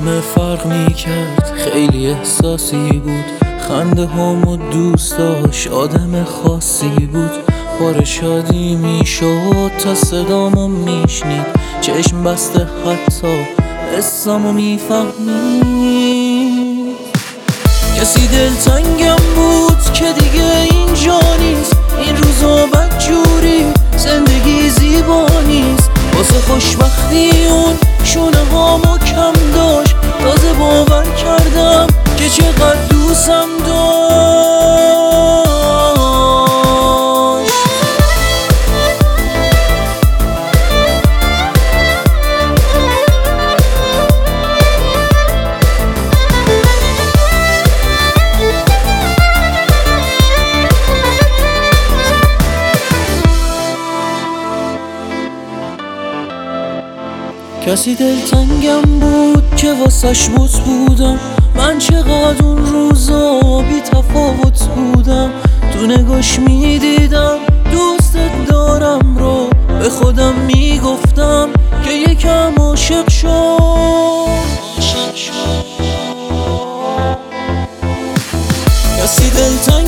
همه فرق میکرد، خیلی احساسی بود، خنده هامو دوست داشت، آدم خاصی بود. بار شادی میشد تا صدامو میشنید، چشم بسته حتی حسامو میفهمید. کسی دلتنگم بود که دیگه اینجا نیست، این روزا بدجوری زندگی زیبا نیست. واسه خوشبختی اون شونه هامو کم داشت، تازه باور کردم که چقدر دوستم داشت. کسی دلتنگم بود که واسش بت بودم، من چقدر اون روزا بی تفاوت بودم. تو نگاش میدیدم دوستت دارم رو، به خودم میگفتم که یکم عاشق شد. کسی دلتنگم